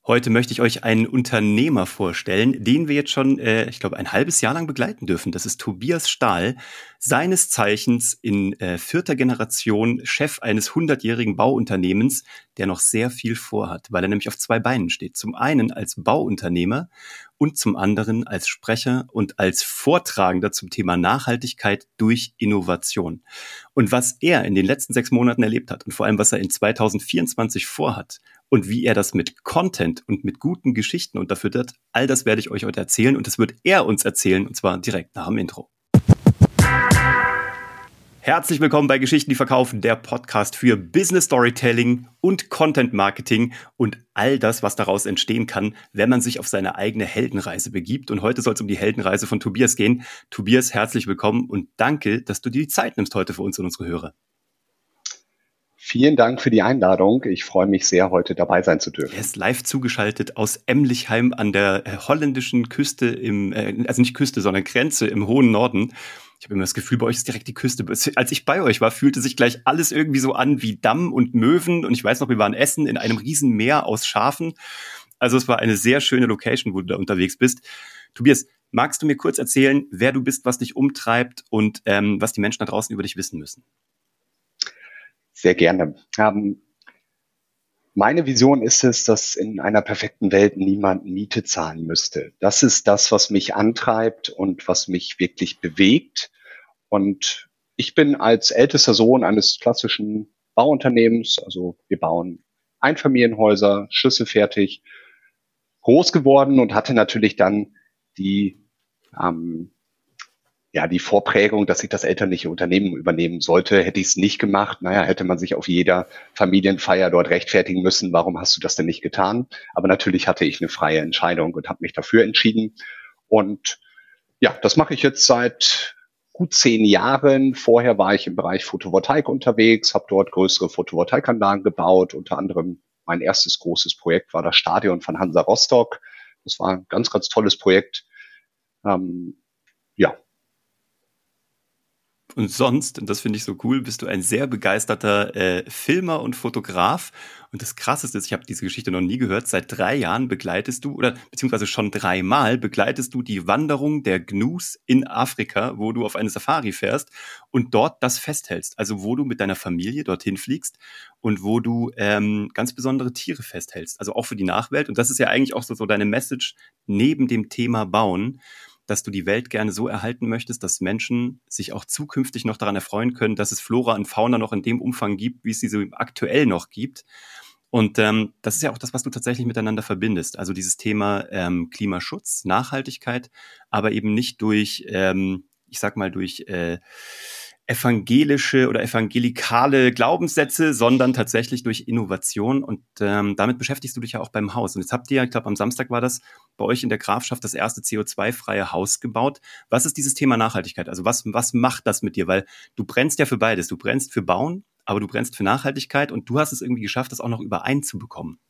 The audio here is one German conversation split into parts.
Heute möchte ich euch einen Unternehmer vorstellen, den wir jetzt schon, ich glaube, ein halbes Jahr lang begleiten dürfen. Das ist Tobias Stahl, seines Zeichens in vierter Generation Chef eines 100-jährigen Bauunternehmens, der noch sehr viel vorhat, weil er nämlich auf zwei Beinen steht. Zum einen als Bauunternehmer und zum anderen als Sprecher und als Vortragender zum Thema Nachhaltigkeit durch Innovation. Und was er in den letzten 6 Monaten erlebt hat und vor allem, was er in 2024 vorhat, und wie er das mit Content und mit guten Geschichten unterfüttert, all das werde ich euch heute erzählen und das wird er uns erzählen und zwar direkt nach dem Intro. Herzlich willkommen bei Geschichten, die verkaufen, der Podcast für Business Storytelling und Content Marketing und all das, was daraus entstehen kann, wenn man sich auf seine eigene Heldenreise begibt. Und heute soll es um die Heldenreise von Tobias gehen. Tobias, herzlich willkommen und danke, dass du dir die Zeit nimmst heute für uns und unsere Hörer. Vielen Dank für die Einladung. Ich freue mich sehr, heute dabei sein zu dürfen. Er ist live zugeschaltet aus Emlichheim an der holländischen Küste, also nicht Küste, sondern Grenze im hohen Norden. Ich habe immer das Gefühl, bei euch ist direkt die Küste. Als ich bei euch war, fühlte sich gleich alles irgendwie so an wie Damm und Möwen. Und ich weiß noch, wir waren essen in einem riesen Meer aus Schafen. Also es war eine sehr schöne Location, wo du da unterwegs bist. Tobias, magst du mir kurz erzählen, wer du bist, was dich umtreibt und was die Menschen da draußen über dich wissen müssen? Sehr gerne. Meine Vision ist es, dass in einer perfekten Welt niemand Miete zahlen müsste. Das ist das, was mich antreibt und was mich wirklich bewegt. Und ich bin als ältester Sohn eines klassischen Bauunternehmens, also wir bauen Einfamilienhäuser, schüsselfertig, groß geworden und hatte natürlich dann die Vorprägung, dass ich das elterliche Unternehmen übernehmen sollte. Hätte ich es nicht gemacht, hätte man sich auf jeder Familienfeier dort rechtfertigen müssen. Warum hast du das denn nicht getan? Aber natürlich hatte ich eine freie Entscheidung und habe mich dafür entschieden. Und ja, das mache ich jetzt seit gut 10 Jahren. Vorher war ich im Bereich Photovoltaik unterwegs, habe dort größere Photovoltaikanlagen gebaut. Unter anderem mein erstes großes Projekt war das Stadion von Hansa Rostock. Das war ein ganz, ganz tolles Projekt. Und sonst, und das finde ich so cool, bist du ein sehr begeisterter Filmer und Fotograf. Und das Krasseste ist, ich habe diese Geschichte noch nie gehört, seit 3 Jahren begleitest du, oder beziehungsweise schon 3-mal begleitest du die Wanderung der Gnus in Afrika, wo du auf eine Safari fährst und dort das festhältst. Also wo du mit deiner Familie dorthin fliegst und wo du ganz besondere Tiere festhältst. Also auch für die Nachwelt. Und das ist ja eigentlich auch so deine Message neben dem Thema Bauen, dass du die Welt gerne so erhalten möchtest, dass Menschen sich auch zukünftig noch daran erfreuen können, dass es Flora und Fauna noch in dem Umfang gibt, wie es sie so aktuell noch gibt. Und das ist ja auch das, was du tatsächlich miteinander verbindest. Also dieses Thema Klimaschutz, Nachhaltigkeit, aber eben nicht durch, durch evangelische oder evangelikale Glaubenssätze, sondern tatsächlich durch Innovation. Und damit beschäftigst du dich ja auch beim Haus. Und jetzt habt ihr, ich glaube am Samstag war das, bei euch in der Grafschaft das erste CO2-freie Haus gebaut. Was ist dieses Thema Nachhaltigkeit? Also was macht das mit dir? Weil du brennst ja für beides. Du brennst für Bauen, aber du brennst für Nachhaltigkeit und du hast es irgendwie geschafft, das auch noch übereinzubekommen.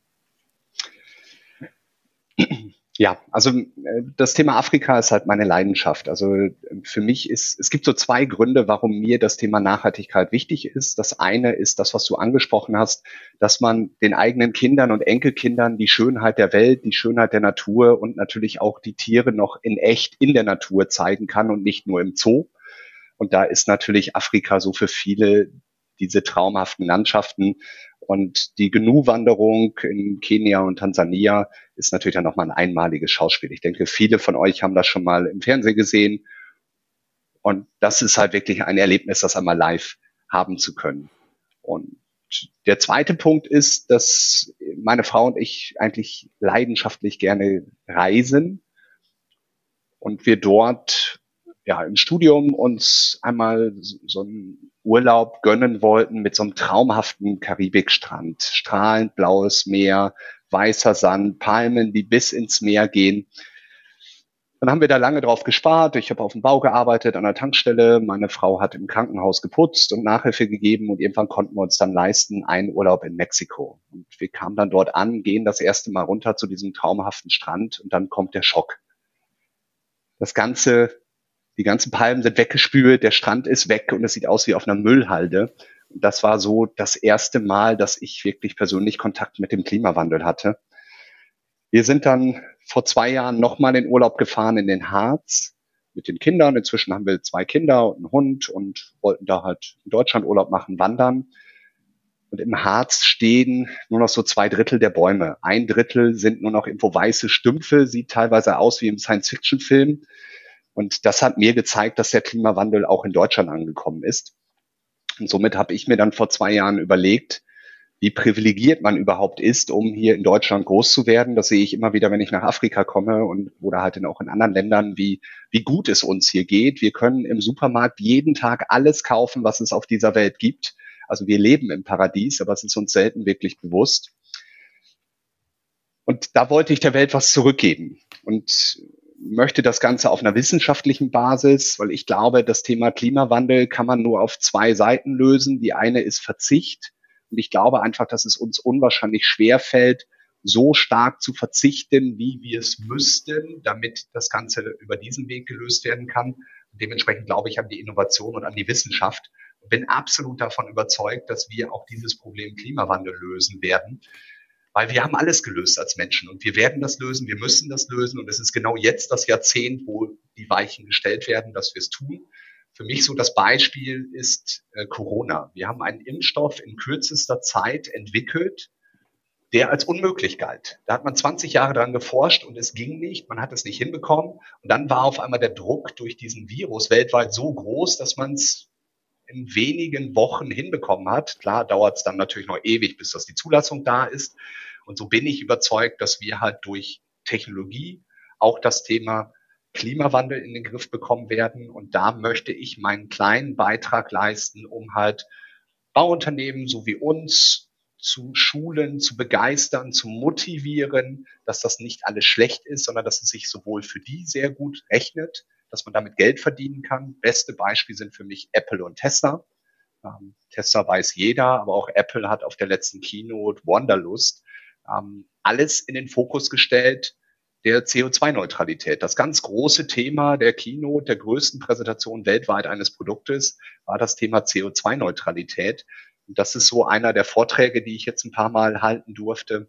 Ja, also das Thema Afrika ist halt meine Leidenschaft. Also für mich es gibt so 2 Gründe, warum mir das Thema Nachhaltigkeit wichtig ist. Das eine ist das, was du angesprochen hast, dass man den eigenen Kindern und Enkelkindern die Schönheit der Welt, die Schönheit der Natur und natürlich auch die Tiere noch in echt in der Natur zeigen kann und nicht nur im Zoo. Und da ist natürlich Afrika so für viele diese traumhaften Landschaften. Und die Gnu-Wanderung in Kenia und Tansania ist natürlich dann nochmal ein einmaliges Schauspiel. Ich denke, viele von euch haben das schon mal im Fernsehen gesehen. Und das ist halt wirklich ein Erlebnis, das einmal live haben zu können. Und der zweite Punkt ist, dass meine Frau und ich eigentlich leidenschaftlich gerne reisen und wir dort im Studium uns einmal so einen Urlaub gönnen wollten mit so einem traumhaften Karibikstrand. Strahlend blaues Meer, weißer Sand, Palmen, die bis ins Meer gehen. Dann haben wir da lange drauf gespart. Ich habe auf dem Bau gearbeitet, an der Tankstelle. Meine Frau hat im Krankenhaus geputzt und Nachhilfe gegeben. Und irgendwann konnten wir uns dann leisten, einen Urlaub in Mexiko. Und wir kamen dann dort an, gehen das erste Mal runter zu diesem traumhaften Strand. Und dann kommt der Schock. Die ganzen Palmen sind weggespült, der Strand ist weg und es sieht aus wie auf einer Müllhalde. Und das war so das erste Mal, dass ich wirklich persönlich Kontakt mit dem Klimawandel hatte. Wir sind dann vor 2 Jahren nochmal in den Urlaub gefahren in den Harz mit den Kindern. Inzwischen haben wir 2 Kinder und einen Hund und wollten da halt in Deutschland Urlaub machen, wandern. Und im Harz stehen nur noch so 2 Drittel der Bäume. 1 Drittel sind nur noch irgendwo weiße Stümpfe, sieht teilweise aus wie im Science-Fiction-Film. Und das hat mir gezeigt, dass der Klimawandel auch in Deutschland angekommen ist. Und somit habe ich mir dann vor 2 Jahren überlegt, wie privilegiert man überhaupt ist, um hier in Deutschland groß zu werden. Das sehe ich immer wieder, wenn ich nach Afrika komme und oder halt auch in anderen Ländern, wie gut es uns hier geht. Wir können im Supermarkt jeden Tag alles kaufen, was es auf dieser Welt gibt. Also wir leben im Paradies, aber es ist uns selten wirklich bewusst. Und da wollte ich der Welt was zurückgeben und möchte das Ganze auf einer wissenschaftlichen Basis, weil ich glaube, das Thema Klimawandel kann man nur auf 2 Seiten lösen. Die eine ist Verzicht. Und ich glaube einfach, dass es uns unwahrscheinlich schwer fällt, so stark zu verzichten, wie wir es müssten, damit das Ganze über diesen Weg gelöst werden kann. Und dementsprechend glaube ich an die Innovation und an die Wissenschaft und bin absolut davon überzeugt, dass wir auch dieses Problem Klimawandel lösen werden. Weil wir haben alles gelöst als Menschen und wir werden das lösen, wir müssen das lösen und es ist genau jetzt das Jahrzehnt, wo die Weichen gestellt werden, dass wir es tun. Für mich so das Beispiel ist Corona. Wir haben einen Impfstoff in kürzester Zeit entwickelt, der als unmöglich galt. Da hat man 20 Jahre dran geforscht und es ging nicht, man hat es nicht hinbekommen. Und dann war auf einmal der Druck durch diesen Virus weltweit so groß, dass man es in wenigen Wochen hinbekommen hat. Klar dauert es dann natürlich noch ewig, bis das die Zulassung da ist. Und so bin ich überzeugt, dass wir halt durch Technologie auch das Thema Klimawandel in den Griff bekommen werden. Und da möchte ich meinen kleinen Beitrag leisten, um halt Bauunternehmen so wie uns zu schulen, zu begeistern, zu motivieren, dass das nicht alles schlecht ist, sondern dass es sich sowohl für die sehr gut rechnet, dass man damit Geld verdienen kann. Beste Beispiel sind für mich Apple und Tesla. Tesla weiß jeder, aber auch Apple hat auf der letzten Keynote Wanderlust alles in den Fokus gestellt, der CO2-Neutralität. Das ganz große Thema der Keynote, der größten Präsentation weltweit eines Produktes, war das Thema CO2-Neutralität. Und das ist so einer der Vorträge, die ich jetzt ein paar Mal halten durfte.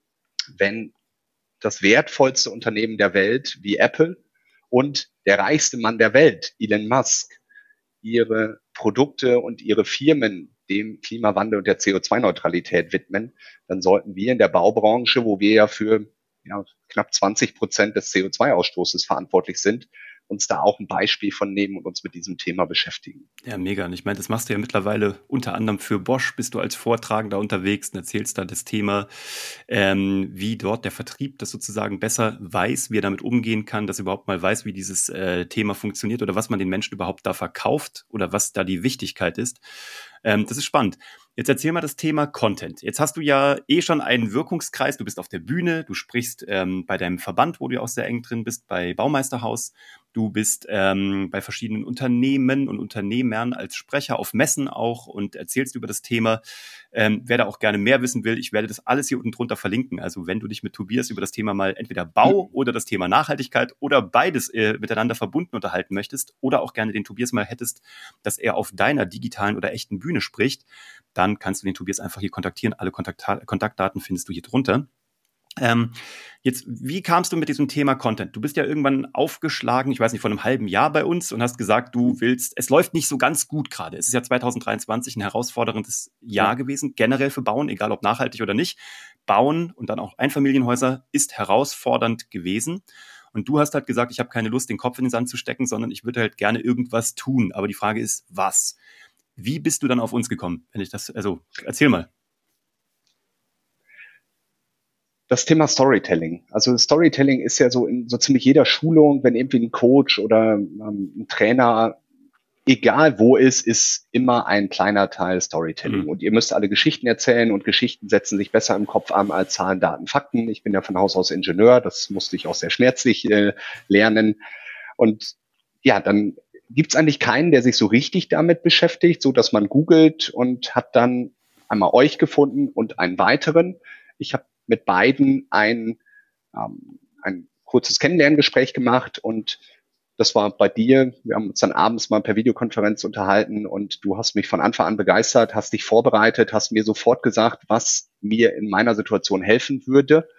Wenn das wertvollste Unternehmen der Welt wie Apple und der reichste Mann der Welt, Elon Musk, ihre Produkte und ihre Firmen dem Klimawandel und der CO2-Neutralität widmen, dann sollten wir in der Baubranche, wo wir ja für knapp 20% des CO2-Ausstoßes verantwortlich sind, uns da auch ein Beispiel von nehmen und uns mit diesem Thema beschäftigen. Ja, mega. Und ich meine, das machst du ja mittlerweile unter anderem für Bosch, bist du als Vortragender unterwegs und erzählst da das Thema, wie dort der Vertrieb das sozusagen besser weiß, wie er damit umgehen kann, dass er überhaupt mal weiß, wie dieses Thema funktioniert oder was man den Menschen überhaupt da verkauft oder was da die Wichtigkeit ist. Das ist spannend. Jetzt erzähl mal das Thema Content. Jetzt hast du ja schon einen Wirkungskreis. Du bist auf der Bühne, du sprichst bei deinem Verband, wo du auch sehr eng drin bist, bei Baumeisterhaus. Du bist bei verschiedenen Unternehmen und Unternehmern als Sprecher auf Messen auch und erzählst über das Thema. Wer da auch gerne mehr wissen will, ich werde das alles hier unten drunter verlinken. Also wenn du dich mit Tobias über das Thema mal entweder Bau oder das Thema Nachhaltigkeit oder beides miteinander verbunden unterhalten möchtest oder auch gerne den Tobias mal hättest, dass er auf deiner digitalen oder echten Bühne spricht, dann kannst du den Tobias einfach hier kontaktieren. Alle Kontaktdaten findest du hier drunter. Jetzt, wie kamst du mit diesem Thema Content? Du bist ja irgendwann aufgeschlagen, ich weiß nicht, vor einem halben Jahr bei uns und hast gesagt, du willst, es läuft nicht so ganz gut gerade. Es ist ja 2023 ein herausforderndes Jahr gewesen, generell für Bauen, egal ob nachhaltig oder nicht. Bauen und dann auch Einfamilienhäuser ist herausfordernd gewesen. Und du hast halt gesagt, ich habe keine Lust, den Kopf in den Sand zu stecken, sondern ich würde halt gerne irgendwas tun. Aber die Frage ist, was? Wie bist du dann auf uns gekommen? Erzähl mal. Das Thema Storytelling. Also Storytelling ist ja so in so ziemlich jeder Schulung, wenn irgendwie ein Coach oder ein Trainer, egal wo ist immer ein kleiner Teil Storytelling. Und ihr müsst alle Geschichten erzählen und Geschichten setzen sich besser im Kopf an als Zahlen, Daten, Fakten. Ich bin ja von Haus aus Ingenieur, das musste ich auch sehr schmerzlich lernen. Und ja, dann gibt's eigentlich keinen, der sich so richtig damit beschäftigt, so dass man googelt und hat dann einmal euch gefunden und einen weiteren. Ich habe mit beiden ein kurzes Kennenlerngespräch gemacht und das war bei dir. Wir haben uns dann abends mal per Videokonferenz unterhalten und du hast mich von Anfang an begeistert, hast dich vorbereitet, hast mir sofort gesagt, was mir in meiner Situation helfen würde.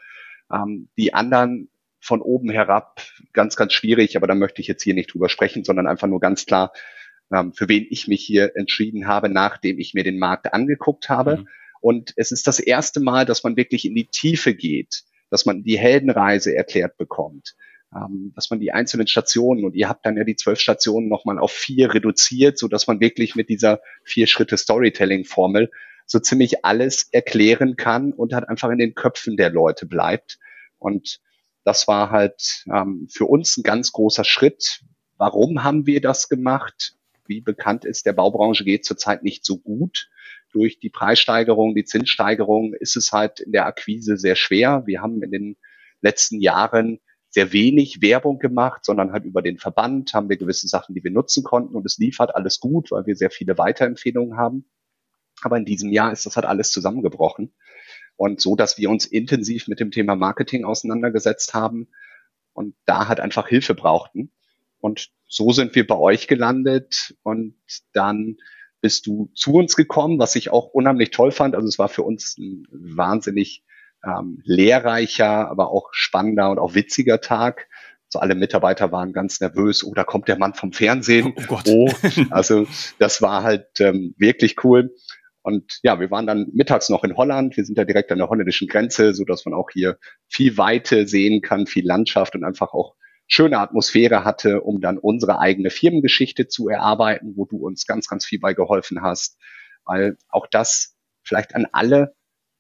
Die anderen von oben herab ganz, ganz schwierig, aber da möchte ich jetzt hier nicht drüber sprechen, sondern einfach nur ganz klar, für wen ich mich hier entschieden habe, nachdem ich mir den Markt angeguckt habe. Mhm. Und es ist das erste Mal, dass man wirklich in die Tiefe geht, dass man die Heldenreise erklärt bekommt, dass man die einzelnen Stationen, und ihr habt dann ja die 12 Stationen nochmal auf 4 reduziert, so dass man wirklich mit dieser 4-Schritte-Storytelling-Formel so ziemlich alles erklären kann und halt einfach in den Köpfen der Leute bleibt. Und das war halt für uns ein ganz großer Schritt. Warum haben wir das gemacht? Wie bekannt ist, der Baubranche geht zurzeit nicht so gut. Durch die Preissteigerung, die Zinssteigerung ist es halt in der Akquise sehr schwer. Wir haben in den letzten Jahren sehr wenig Werbung gemacht, sondern halt über den Verband haben wir gewisse Sachen, die wir nutzen konnten, und es lief halt alles gut, weil wir sehr viele Weiterempfehlungen haben. Aber in diesem Jahr ist das halt alles zusammengebrochen. Und so, dass wir uns intensiv mit dem Thema Marketing auseinandergesetzt haben und da halt einfach Hilfe brauchten. Und so sind wir bei euch gelandet, und dann bist du zu uns gekommen, was ich auch unheimlich toll fand. Also es war für uns ein wahnsinnig lehrreicher, aber auch spannender und auch witziger Tag. So, alle Mitarbeiter waren ganz nervös. Oh, da kommt der Mann vom Fernsehen. Oh Gott. Oh, also das war halt wirklich cool. Und ja, wir waren dann mittags noch in Holland. Wir sind ja direkt an der holländischen Grenze, so dass man auch hier viel Weite sehen kann, viel Landschaft und einfach auch schöne Atmosphäre hatte, um dann unsere eigene Firmengeschichte zu erarbeiten, wo du uns ganz, ganz viel bei geholfen hast. Weil auch das vielleicht an alle,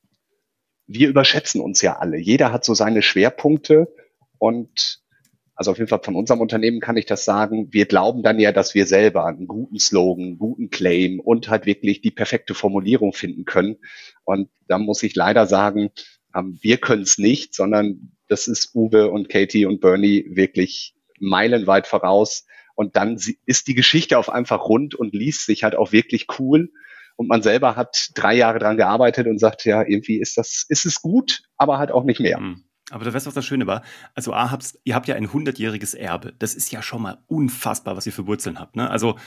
wir überschätzen uns ja alle. Jeder hat so seine Schwerpunkte, und also auf jeden Fall von unserem Unternehmen kann ich das sagen. Wir glauben dann ja, dass wir selber einen guten Slogan, einen guten Claim und halt wirklich die perfekte Formulierung finden können. Und da muss ich leider sagen, wir können es nicht, sondern das ist Uwe und Katie und Bernie wirklich meilenweit voraus. Und dann ist die Geschichte auf einfach rund und liest sich halt auch wirklich cool. Und man selber hat 3 Jahre dran gearbeitet und sagt, ja, irgendwie ist es gut, aber halt auch nicht mehr. Mhm. Aber du weißt, was das Schöne war? Also ihr habt ja ein 100-jähriges Erbe. Das ist ja schon mal unfassbar, was ihr für Wurzeln habt. Ne? Also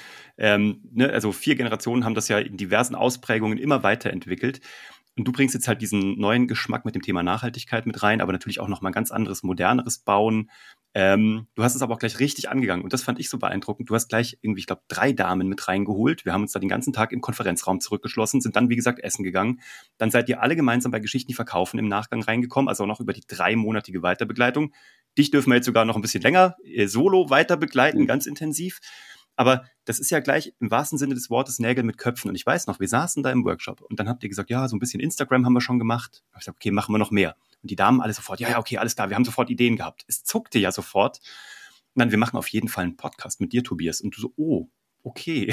4 Generationen haben das ja in diversen Ausprägungen immer weiterentwickelt. Und du bringst jetzt halt diesen neuen Geschmack mit dem Thema Nachhaltigkeit mit rein, aber natürlich auch nochmal ein ganz anderes, moderneres Bauen. Du hast es aber auch gleich richtig angegangen, und das fand ich so beeindruckend. Du hast gleich irgendwie, ich glaube, 3 Damen mit reingeholt. Wir haben uns da den ganzen Tag im Konferenzraum zurückgeschlossen, sind dann, wie gesagt, essen gegangen. Dann seid ihr alle gemeinsam bei Geschichten, die verkaufen, im Nachgang reingekommen, also auch noch über die 3-monatige Weiterbegleitung. Dich dürfen wir jetzt sogar noch ein bisschen länger solo weiter begleiten, ganz intensiv. Aber das ist ja gleich im wahrsten Sinne des Wortes Nägel mit Köpfen. Und ich weiß noch, wir saßen da im Workshop und dann habt ihr gesagt, ja, so ein bisschen Instagram haben wir schon gemacht. Ich gesagt, okay, machen wir noch mehr. Und die Damen alle sofort, ja, okay, alles klar, wir haben sofort Ideen gehabt. Es zuckte ja sofort. Und dann, wir machen auf jeden Fall einen Podcast mit dir, Tobias. Und du so, oh, okay.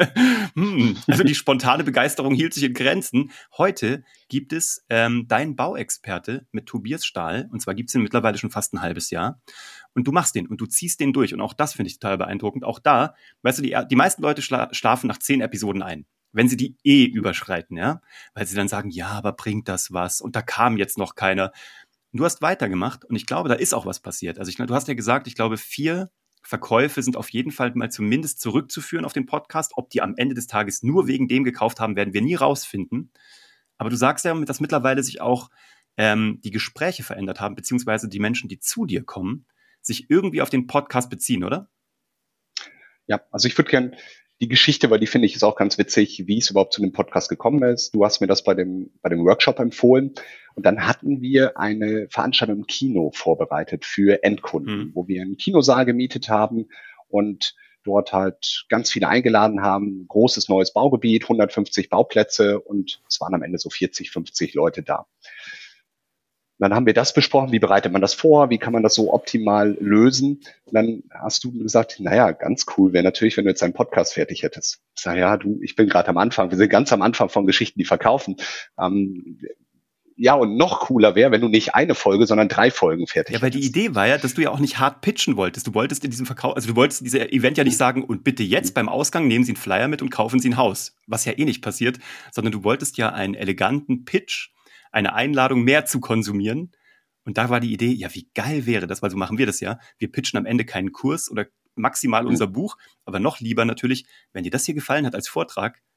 Also die spontane Begeisterung hielt sich in Grenzen. Heute gibt es Dein Bauexperte mit Tobias Stahl. Und zwar gibt es ihn mittlerweile schon fast ein halbes Jahr. Und du machst den und du ziehst den durch. Und auch das finde ich total beeindruckend. Auch da, weißt du, die meisten Leute schlafen nach 10 Episoden ein, wenn sie die überschreiten, ja, weil sie dann sagen, ja, aber bringt das was? Und da kam jetzt noch keiner. Und du hast weitergemacht, und ich glaube, da ist auch was passiert. Also du hast ja gesagt, ich glaube, 4 Verkäufe sind auf jeden Fall mal zumindest zurückzuführen auf den Podcast. Ob die am Ende des Tages nur wegen dem gekauft haben, werden wir nie rausfinden. Aber du sagst ja, dass mittlerweile sich auch die Gespräche verändert haben, beziehungsweise die Menschen, die zu dir kommen, sich irgendwie auf den Podcast beziehen, oder? Ja, also ich würde gerne die Geschichte, weil die finde ich ist auch ganz witzig, wie es überhaupt zu dem Podcast gekommen ist. Du hast mir das bei dem Workshop empfohlen, und dann hatten wir eine Veranstaltung im Kino vorbereitet für Endkunden, wo wir einen Kinosaal gemietet haben und dort halt ganz viele eingeladen haben. Großes neues Baugebiet, 150 Bauplätze, und es waren am Ende so 40, 50 Leute da. Dann haben wir das besprochen, wie bereitet man das vor, wie kann man das so optimal lösen. Und dann hast du gesagt, naja, ganz cool wäre natürlich, wenn du jetzt einen Podcast fertig hättest. Ich sage, ja, ich bin gerade am Anfang, wir sind ganz am Anfang von Geschichten, die verkaufen. Ja, und noch cooler wäre, wenn du nicht eine Folge, sondern 3 Folgen fertig hättest. Ja, weil die Idee war ja, dass du ja auch nicht hart pitchen wolltest. Du wolltest in diesem Verkauf, also du wolltest in diesem Event ja nicht sagen, und bitte jetzt beim Ausgang nehmen Sie einen Flyer mit und kaufen Sie ein Haus. Was ja eh nicht passiert, sondern du wolltest ja einen eleganten Pitch, eine Einladung mehr zu konsumieren. Und da war die Idee, ja, wie geil wäre das, weil so machen wir das ja. Wir pitchen am Ende keinen Kurs oder maximal unser Buch, aber noch lieber natürlich, wenn dir das hier gefallen hat als Vortrag,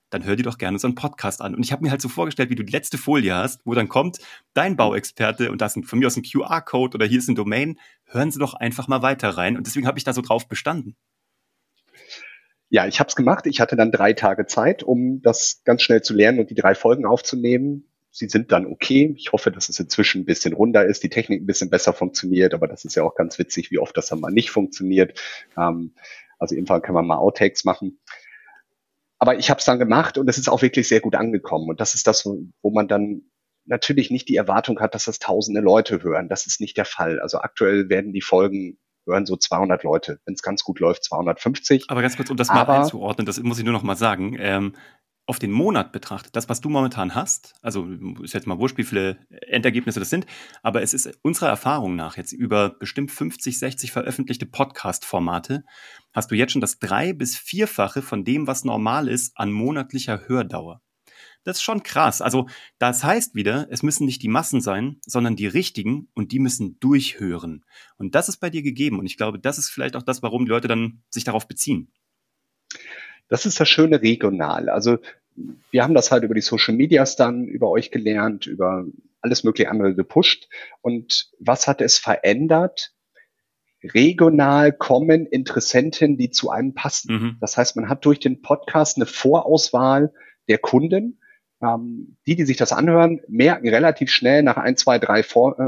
dann hör dir doch gerne so einen Podcast an. Und ich habe mir halt so vorgestellt, wie du die letzte Folie hast, wo dann kommt, dein Bauexperte und da ist von mir aus ein QR-Code oder hier ist ein Domain, hören Sie doch einfach mal weiter rein. Und deswegen habe ich da so drauf bestanden. Ja, ich habe es gemacht. Ich hatte dann 3 Tage Zeit, um das ganz schnell zu lernen und die 3 Folgen aufzunehmen. Sie sind dann okay. Ich hoffe, dass es inzwischen ein bisschen runder ist, die Technik ein bisschen besser funktioniert, aber das ist ja auch ganz witzig, wie oft das dann mal nicht funktioniert. Also irgendwann kann man mal Outtakes machen. Aber ich habe es dann gemacht und es ist auch wirklich sehr gut angekommen. Und das ist das, wo man dann natürlich nicht die Erwartung hat, dass das tausende Leute hören. Das ist nicht der Fall. Also aktuell werden die Folgen hören so 200 Leute. Wenn es ganz gut läuft, 250. Aber ganz kurz, um das mal einzuordnen, das muss ich nur noch mal sagen, auf den Monat betrachtet, das, was du momentan hast, also ist jetzt mal wurscht, wie viele Endergebnisse das sind, aber es ist unserer Erfahrung nach jetzt über bestimmt 50, 60 veröffentlichte Podcast-Formate, hast du jetzt schon das 3- bis 4-fache von dem, was normal ist, an monatlicher Hördauer. Das ist schon krass. Also das heißt wieder, es müssen nicht die Massen sein, sondern die richtigen und die müssen durchhören. Und das ist bei dir gegeben und ich glaube, das ist vielleicht auch das, warum die Leute dann sich darauf beziehen. Das ist das Schöne regional. Also wir haben das halt über die Social Medias dann, über euch gelernt, über alles mögliche andere gepusht. Und was hat es verändert? Regional kommen Interessenten, die zu einem passen. Mhm. Das heißt, man hat durch den Podcast eine Vorauswahl der Kunden. Die sich das anhören, merken relativ schnell nach 1, 2, 3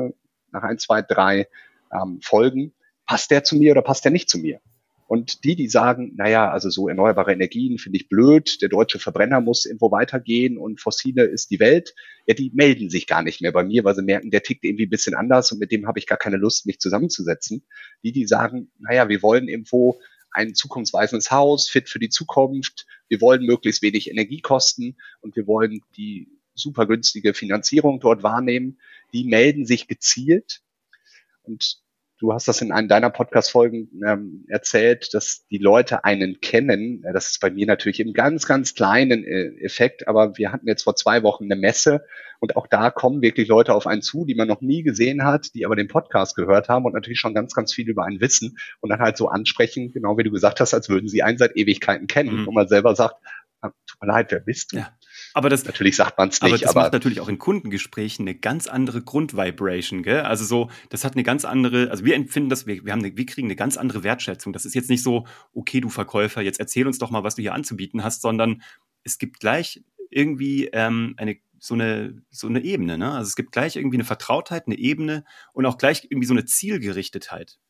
Folgen, passt der zu mir oder passt der nicht zu mir? Und die sagen, naja, also so erneuerbare Energien finde ich blöd, der deutsche Verbrenner muss irgendwo weitergehen und fossile ist die Welt, ja, die melden sich gar nicht mehr bei mir, weil sie merken, der tickt irgendwie ein bisschen anders und mit dem habe ich gar keine Lust, mich zusammenzusetzen. Die sagen, naja, wir wollen irgendwo ein zukunftsweisendes Haus, fit für die Zukunft, wir wollen möglichst wenig Energiekosten und wir wollen die super günstige Finanzierung dort wahrnehmen, die melden sich gezielt. Und du hast das in einem deiner Podcast-Folgen erzählt, dass die Leute einen kennen. Das ist bei mir natürlich im ganz, ganz kleinen Effekt, aber wir hatten jetzt vor 2 Wochen eine Messe und auch da kommen wirklich Leute auf einen zu, die man noch nie gesehen hat, die aber den Podcast gehört haben und natürlich schon ganz, ganz viel über einen wissen und dann halt so ansprechen, genau wie du gesagt hast, als würden sie einen seit Ewigkeiten kennen. Und man selber sagt, tut mir leid, wer bist du? Ja. Aber das, natürlich sagt man es nicht. Aber das macht natürlich auch in Kundengesprächen eine ganz andere Grundvibration, gell? Also so, das hat eine ganz andere, also wir empfinden das, wir kriegen eine ganz andere Wertschätzung. Das ist jetzt nicht so, okay, du Verkäufer, jetzt erzähl uns doch mal, was du hier anzubieten hast, sondern es gibt gleich irgendwie so eine Ebene, ne? Also es gibt gleich irgendwie eine Vertrautheit, eine Ebene und auch gleich irgendwie so eine Zielgerichtetheit.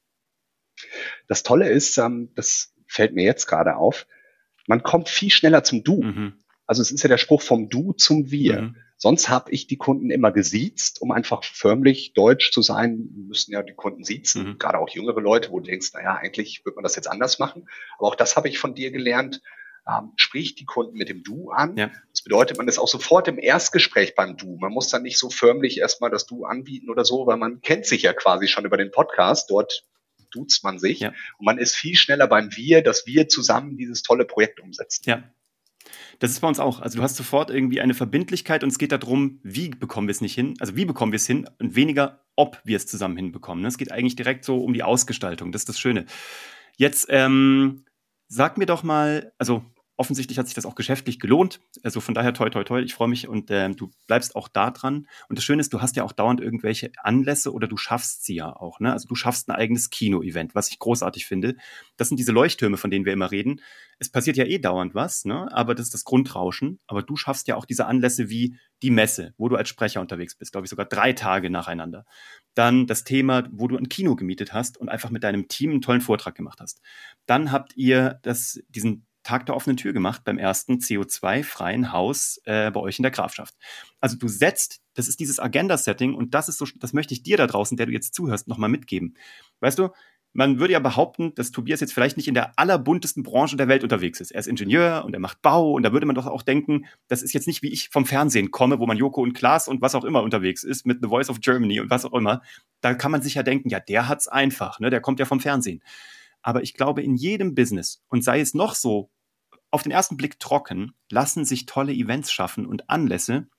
Das Tolle ist, das fällt mir jetzt gerade auf, man kommt viel schneller zum Du. Mhm. Also es ist ja der Spruch vom Du zum Wir. Mhm. Sonst habe ich die Kunden immer gesiezt, um einfach förmlich deutsch zu sein, müssen ja die Kunden siezen, gerade auch jüngere Leute, wo du denkst, naja, eigentlich würde man das jetzt anders machen. Aber auch das habe ich von dir gelernt. Sprich die Kunden mit dem Du an. Ja. Das bedeutet, man ist auch sofort im Erstgespräch beim Du. Man muss dann nicht so förmlich erstmal das Du anbieten oder so, weil man kennt sich ja quasi schon über den Podcast. Dort duzt man sich. Ja. Und man ist viel schneller beim Wir, dass wir zusammen dieses tolle Projekt umsetzen. Ja. Das ist bei uns auch. Also du hast sofort irgendwie eine Verbindlichkeit und es geht darum, wie bekommen wir es nicht hin, also wie bekommen wir es hin und weniger, ob wir es zusammen hinbekommen. Es geht eigentlich direkt so um die Ausgestaltung. Das ist das Schöne. Jetzt sag mir doch mal, also offensichtlich hat sich das auch geschäftlich gelohnt. Also von daher toi, toi, toi. Ich freue mich und du bleibst auch da dran. Und das Schöne ist, du hast ja auch dauernd irgendwelche Anlässe oder du schaffst sie ja auch. Ne? Also du schaffst ein eigenes Kino-Event, was ich großartig finde. Das sind diese Leuchttürme, von denen wir immer reden. Es passiert ja eh dauernd was, ne? Aber das ist das Grundrauschen. Aber du schaffst ja auch diese Anlässe wie die Messe, wo du als Sprecher unterwegs bist, glaube ich sogar 3 Tage nacheinander. Dann das Thema, wo du ein Kino gemietet hast und einfach mit deinem Team einen tollen Vortrag gemacht hast. Dann habt ihr diesen Tag der offenen Tür gemacht beim ersten CO2-freien Haus bei euch in der Grafschaft. Also du setzt, das ist dieses Agenda-Setting und das ist so, das möchte ich dir da draußen, der du jetzt zuhörst, nochmal mitgeben. Weißt du, man würde ja behaupten, dass Tobias jetzt vielleicht nicht in der allerbuntesten Branche der Welt unterwegs ist. Er ist Ingenieur und er macht Bau und da würde man doch auch denken, das ist jetzt nicht wie ich vom Fernsehen komme, wo man Joko und Klaas und was auch immer unterwegs ist mit The Voice of Germany und was auch immer. Da kann man sich ja denken, ja, der hat's einfach, ne? Der kommt ja vom Fernsehen. Aber ich glaube, in jedem Business, und sei es noch so auf den ersten Blick trocken, lassen sich tolle Events schaffen und Anlässe,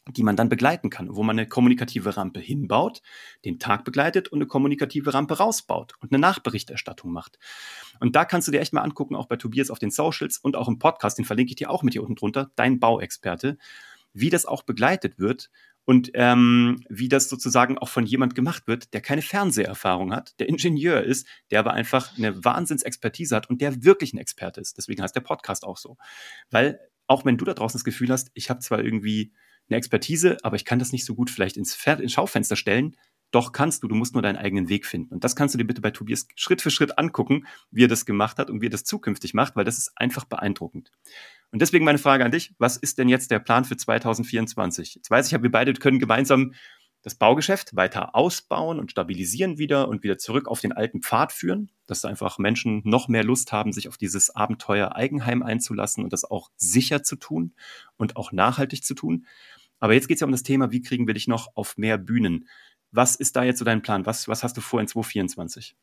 die man dann begleiten kann, wo man eine kommunikative Rampe hinbaut, den Tag begleitet und eine kommunikative Rampe rausbaut und eine Nachberichterstattung macht. Und da kannst du dir echt mal angucken, auch bei Tobias auf den Socials und auch im Podcast, den verlinke ich dir auch mit hier unten drunter, dein Bauexperte, wie das auch begleitet wird und wie das sozusagen auch von jemand gemacht wird, der keine Fernseherfahrung hat, der Ingenieur ist, der aber einfach eine Wahnsinnsexpertise hat und der wirklich ein Experte ist. Deswegen heißt der Podcast auch so. Weil auch wenn du da draußen das Gefühl hast, ich habe zwar irgendwie eine Expertise, aber ich kann das nicht so gut vielleicht ins Schaufenster stellen. Doch kannst du musst nur deinen eigenen Weg finden. Und das kannst du dir bitte bei Tobias Schritt für Schritt angucken, wie er das gemacht hat und wie er das zukünftig macht, weil das ist einfach beeindruckend. Und deswegen meine Frage an dich, was ist denn jetzt der Plan für 2024? Jetzt weiß ich, wir beide können gemeinsam das Baugeschäft weiter ausbauen und stabilisieren wieder und wieder zurück auf den alten Pfad führen, dass einfach Menschen noch mehr Lust haben, sich auf dieses Abenteuer Eigenheim einzulassen und das auch sicher zu tun und auch nachhaltig zu tun. Aber jetzt geht es ja um das Thema, wie kriegen wir dich noch auf mehr Bühnen? Was ist da jetzt so dein Plan? Was hast du vor in 2024?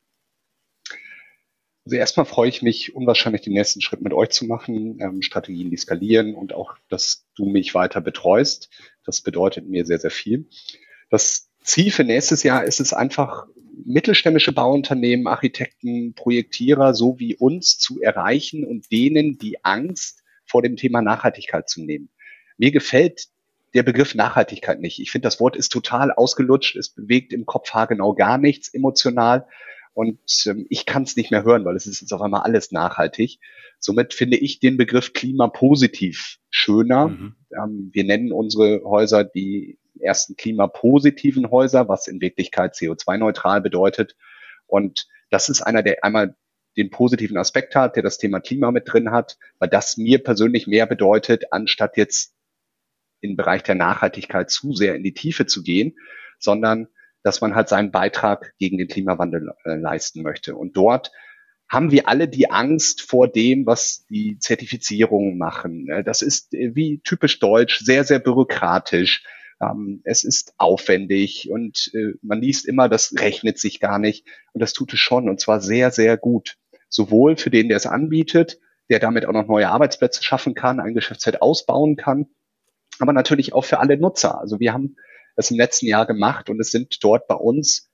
Also erstmal freue ich mich unwahrscheinlich, den nächsten Schritt mit euch zu machen, Strategien, die skalieren und auch, dass du mich weiter betreust. Das bedeutet mir sehr, sehr viel. Das Ziel für nächstes Jahr ist es einfach, mittelständische Bauunternehmen, Architekten, Projektierer so wie uns zu erreichen und denen die Angst vor dem Thema Nachhaltigkeit zu nehmen. Mir gefällt der Begriff Nachhaltigkeit nicht. Ich finde, das Wort ist total ausgelutscht. Es bewegt im Kopf haargenau gar nichts emotional. Und ich kann es nicht mehr hören, weil es ist jetzt auf einmal alles nachhaltig. Somit finde ich den Begriff klimapositiv schöner. Mhm. Wir nennen unsere Häuser die ersten klimapositiven Häuser, was in Wirklichkeit CO2-neutral bedeutet. Und das ist einer, der einmal den positiven Aspekt hat, der das Thema Klima mit drin hat, weil das mir persönlich mehr bedeutet, anstatt jetzt im Bereich der Nachhaltigkeit zu sehr in die Tiefe zu gehen, sondern dass man halt seinen Beitrag gegen den Klimawandel leisten möchte. Und dort haben wir alle die Angst vor dem, was die Zertifizierungen machen. Das ist wie typisch deutsch, sehr, sehr bürokratisch. Es ist aufwendig und man liest immer, das rechnet sich gar nicht. Und das tut es schon, und zwar sehr, sehr gut. Sowohl für den, der es anbietet, der damit auch noch neue Arbeitsplätze schaffen kann, ein Geschäftsfeld ausbauen kann, aber natürlich auch für alle Nutzer. Also wir haben das im letzten Jahr gemacht und es sind dort bei uns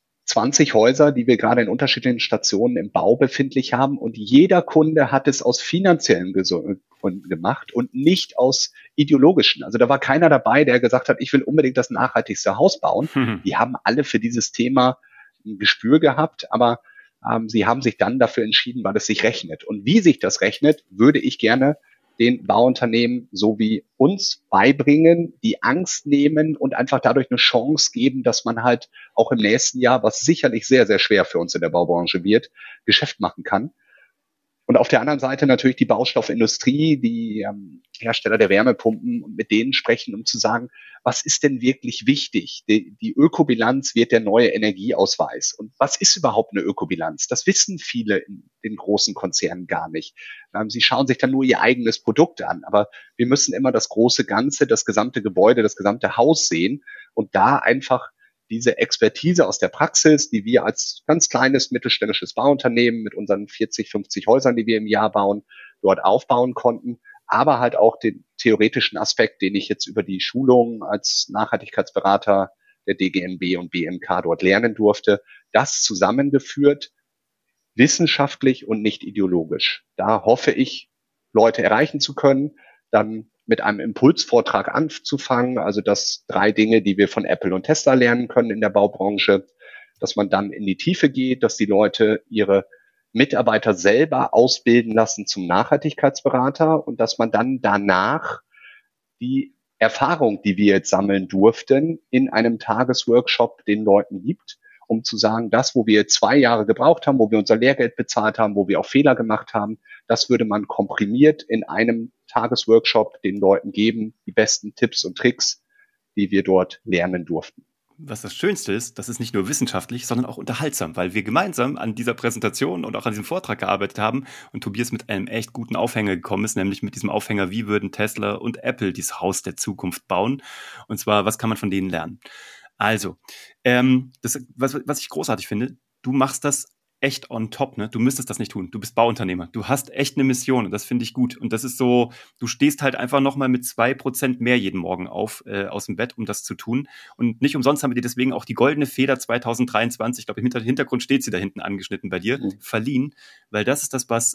20 Häuser, die wir gerade in unterschiedlichen Stationen im Bau befindlich haben, und jeder Kunde hat es aus finanziellen Gründen gemacht und nicht aus ideologischen. Also da war keiner dabei, der gesagt hat, ich will unbedingt das nachhaltigste Haus bauen. Die haben alle für dieses Thema ein Gespür gehabt, aber sie haben sich dann dafür entschieden, weil es sich rechnet. Und wie sich das rechnet, würde ich gerne den Bauunternehmen so wie uns beibringen, die Angst nehmen und einfach dadurch eine Chance geben, dass man halt auch im nächsten Jahr, was sicherlich sehr, sehr schwer für uns in der Baubranche wird, Geschäft machen kann. Und auf der anderen Seite natürlich die Baustoffindustrie, die Hersteller der Wärmepumpen, und mit denen sprechen, um zu sagen, was ist denn wirklich wichtig? Die Ökobilanz wird der neue Energieausweis. Und was ist überhaupt eine Ökobilanz? Das wissen viele in den großen Konzernen gar nicht. Sie schauen sich dann nur ihr eigenes Produkt an. Aber wir müssen immer das große Ganze, das gesamte Gebäude, das gesamte Haus sehen und da einfach diese Expertise aus der Praxis, die wir als ganz kleines mittelständisches Bauunternehmen mit unseren 40, 50 Häusern, die wir im Jahr bauen, dort aufbauen konnten, aber halt auch den theoretischen Aspekt, den ich jetzt über die Schulung als Nachhaltigkeitsberater der DGNB und BMK dort lernen durfte, das zusammengeführt, wissenschaftlich und nicht ideologisch. Da hoffe ich, Leute erreichen zu können, dann mit einem Impulsvortrag anzufangen, also das 3 Dinge, die wir von Apple und Tesla lernen können in der Baubranche, dass man dann in die Tiefe geht, dass die Leute ihre Mitarbeiter selber ausbilden lassen zum Nachhaltigkeitsberater und dass man dann danach die Erfahrung, die wir jetzt sammeln durften, in einem Tagesworkshop den Leuten gibt, um zu sagen, das, wo wir 2 Jahre gebraucht haben, wo wir unser Lehrgeld bezahlt haben, wo wir auch Fehler gemacht haben, das würde man komprimiert in einem Tagesworkshop den Leuten geben, die besten Tipps und Tricks, die wir dort lernen durften. Was das Schönste ist, das ist nicht nur wissenschaftlich, sondern auch unterhaltsam, weil wir gemeinsam an dieser Präsentation und auch an diesem Vortrag gearbeitet haben und Tobias mit einem echt guten Aufhänger gekommen ist, nämlich mit diesem Aufhänger, wie würden Tesla und Apple dieses Haus der Zukunft bauen? Und zwar, was kann man von denen lernen? Also, was ich großartig finde, du machst das echt on top, ne? Du müsstest das nicht tun. Du bist Bauunternehmer. Du hast echt eine Mission und das finde ich gut. Und das ist so, du stehst halt einfach nochmal mit 2% mehr jeden Morgen auf, aus dem Bett, um das zu tun. Und nicht umsonst haben wir dir deswegen auch die Goldene Feder 2023, ich glaube, im Hintergrund steht sie da hinten angeschnitten bei dir, verliehen, weil das ist das, was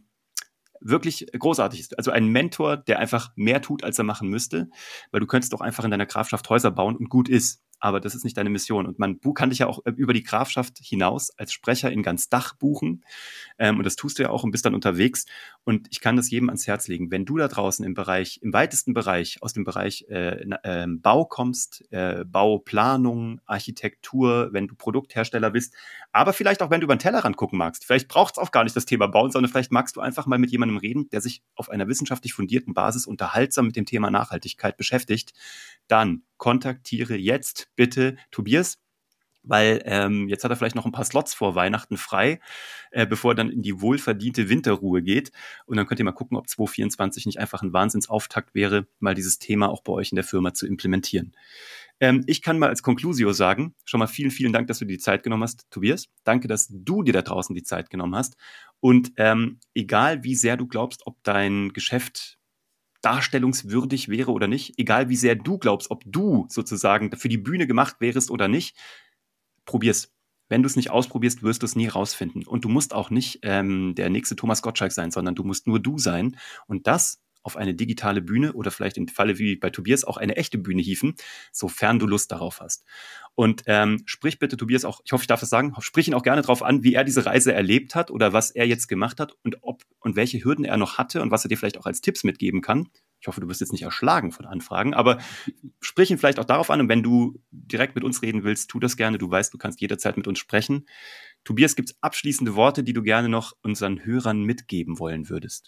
wirklich großartig ist. Also ein Mentor, der einfach mehr tut, als er machen müsste, weil du könntest doch einfach in deiner Grafschaft Häuser bauen und gut ist. Aber das ist nicht deine Mission. Und man kann dich ja auch über die Grafschaft hinaus als Sprecher in ganz Dach buchen. Und das tust du ja auch und bist dann unterwegs. Und ich kann das jedem ans Herz legen. Wenn du da draußen im weitesten Bereich, aus dem Bereich Bau kommst, Bauplanung, Architektur, wenn du Produkthersteller bist, aber vielleicht auch, wenn du über den Tellerrand gucken magst. Vielleicht braucht es auch gar nicht das Thema Bauen, sondern vielleicht magst du einfach mal mit jemandem reden, der sich auf einer wissenschaftlich fundierten Basis unterhaltsam mit dem Thema Nachhaltigkeit beschäftigt. Dann kontaktiere jetzt bitte Tobias, weil jetzt hat er vielleicht noch ein paar Slots vor Weihnachten frei, bevor er dann in die wohlverdiente Winterruhe geht. Und dann könnt ihr mal gucken, ob 2024 nicht einfach ein Wahnsinnsauftakt wäre, mal dieses Thema auch bei euch in der Firma zu implementieren. Ich kann mal als Conclusio sagen, schon mal vielen, vielen Dank, dass du dir die Zeit genommen hast, Tobias. Danke, dass du dir da draußen die Zeit genommen hast. Und egal, wie sehr du glaubst, ob dein Geschäft darstellungswürdig wäre oder nicht, egal wie sehr du glaubst, ob du sozusagen für die Bühne gemacht wärst oder nicht, probier's. Wenn du es nicht ausprobierst, wirst du es nie rausfinden. Und du musst auch nicht der nächste Thomas Gottschalk sein, sondern du musst nur du sein. Und das auf eine digitale Bühne oder vielleicht im Falle wie bei Tobias auch eine echte Bühne hieven, sofern du Lust darauf hast. Und sprich bitte Tobias auch, ich hoffe, ich darf das sagen, sprich ihn auch gerne darauf an, wie er diese Reise erlebt hat oder was er jetzt gemacht hat und ob und welche Hürden er noch hatte und was er dir vielleicht auch als Tipps mitgeben kann. Ich hoffe, du wirst jetzt nicht erschlagen von Anfragen, aber sprich ihn vielleicht auch darauf an und wenn du direkt mit uns reden willst, tu das gerne. Du weißt, du kannst jederzeit mit uns sprechen. Tobias, gibt es abschließende Worte, die du gerne noch unseren Hörern mitgeben wollen würdest?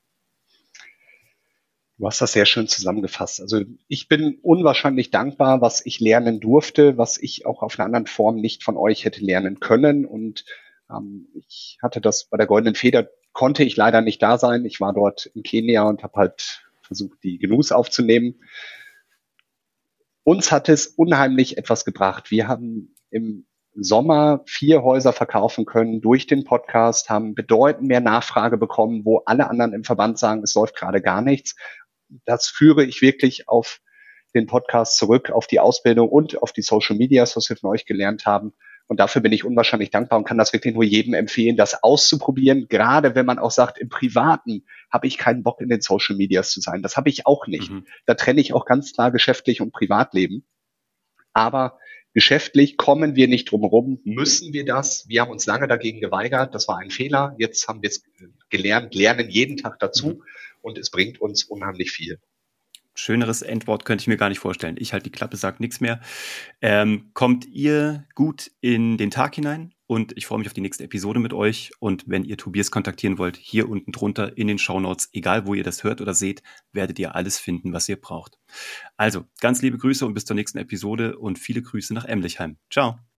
Du hast das sehr schön zusammengefasst. Also ich bin unwahrscheinlich dankbar, was ich lernen durfte, was ich auch auf einer anderen Form nicht von euch hätte lernen können. Und ich hatte das bei der Goldenen Feder, konnte ich leider nicht da sein. Ich war dort in Kenia und habe halt versucht, die Gnus aufzunehmen. Uns hat es unheimlich etwas gebracht. Wir haben im Sommer 4 Häuser verkaufen können durch den Podcast, haben bedeutend mehr Nachfrage bekommen, wo alle anderen im Verband sagen, es läuft gerade gar nichts. Das führe ich wirklich auf den Podcast zurück, auf die Ausbildung und auf die Social Medias, was wir von euch gelernt haben. Und dafür bin ich unwahrscheinlich dankbar und kann das wirklich nur jedem empfehlen, das auszuprobieren. Gerade wenn man auch sagt, im Privaten habe ich keinen Bock in den Social Medias zu sein. Das habe ich auch nicht. Da trenne ich auch ganz klar geschäftlich und Privatleben. Aber geschäftlich kommen wir nicht drum herum. Müssen wir das? Wir haben uns lange dagegen geweigert. Das war ein Fehler. Jetzt haben wir es gelernt, lernen jeden Tag dazu. Und es bringt uns unheimlich viel. Schöneres Endwort könnte ich mir gar nicht vorstellen. Ich halte die Klappe, sag nichts mehr. Kommt ihr gut in den Tag hinein und ich freue mich auf die nächste Episode mit euch. Und wenn ihr Tobias kontaktieren wollt, hier unten drunter in den Shownotes, egal wo ihr das hört oder seht, werdet ihr alles finden, was ihr braucht. Also, ganz liebe Grüße und bis zur nächsten Episode und viele Grüße nach Emlichheim. Ciao.